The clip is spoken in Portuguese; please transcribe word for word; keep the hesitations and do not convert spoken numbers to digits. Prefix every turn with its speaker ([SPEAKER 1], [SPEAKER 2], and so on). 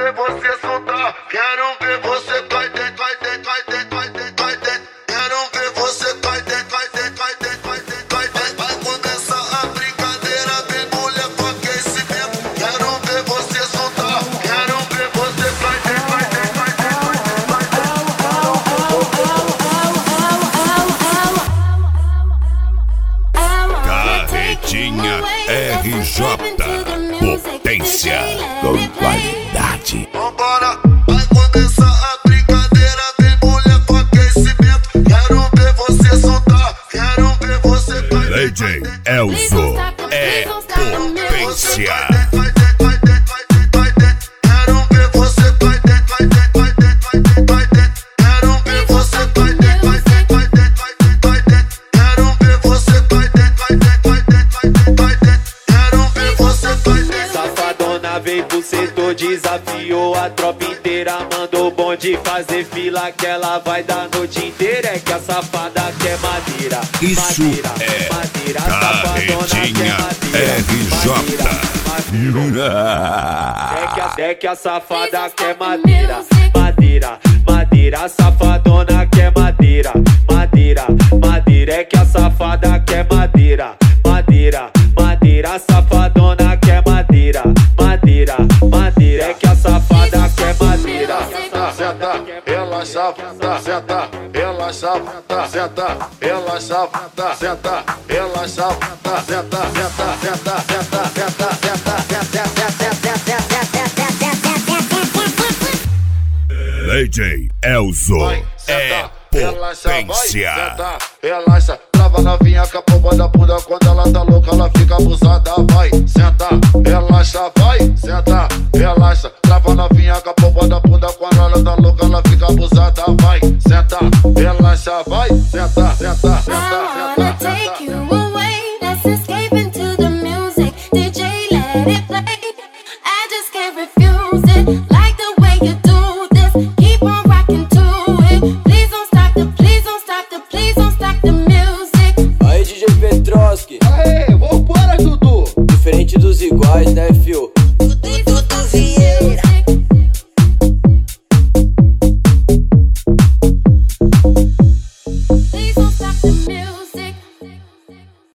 [SPEAKER 1] ver você soltar, quero ver você cai dentro, cai dentro, cai dentro, cai dentro, cai dentro. Quero ver você cai dentro, cai dentro, cai dentro, cai dentro, cai dentro. Vai começar a brincadeira, vem mulher com aquecimento. Quero ver você soltar, quero ver você cai dentro, cai dentro, cai dentro, cai dentro.
[SPEAKER 2] Carretinha R J, potência com qualidade.
[SPEAKER 1] Vambora, vai começar a brincadeira, vem mulher com aquecimento. Quero ver você soltar, quero ver você cai
[SPEAKER 2] D J Elzo é potência.
[SPEAKER 1] Quero ver você cai dentro, cai dentro, cai dentro, cai dentro, cai dentro. Quero ver você cai dentro, cai dentro, cai dentro, cai dentro, cai dentro. Quero ver você cai dentro, cai dentro, cai dentro, cai dentro, cai dentro. Quero ver você cai dentro.
[SPEAKER 3] Safadona veio pro setor, desafiou a tropa inteira. Mandou o bonde fazer fila que ela vai dar a noite inteira. É que a safada quer madeira.
[SPEAKER 2] Isso
[SPEAKER 3] madeira,
[SPEAKER 2] é
[SPEAKER 3] madeira,
[SPEAKER 2] Carretinha R J.
[SPEAKER 3] É que, a, é que a safada quer madeira. Madeira, madeira, safadona quer madeira. Madeira, madeira, é que a safada quer madeira. Madeira, madeira, safadona quer madeira. Madeira, madeira, é que a safada quer madeira.
[SPEAKER 1] Senta, relaxa, senta, relaxa, senta, relaxa, senta, relaxa, senta, senta, senta, senta, senta,
[SPEAKER 2] D J Elzo é potência.
[SPEAKER 1] Senta, relaxa, trava novinha com a pomba da bunda. Quando ela tá louca, ela fica abusada. Vai, senta, relaxa, vai, senta, relaxa, trava novinha com a pomba da bunda. Quando ela tá louca, ela fica abusada. Vai, senta, relaxa, vai, senta, senta, senta, senta.
[SPEAKER 4] Aê, vambora, Dudu! Diferente dos iguais, né, fio?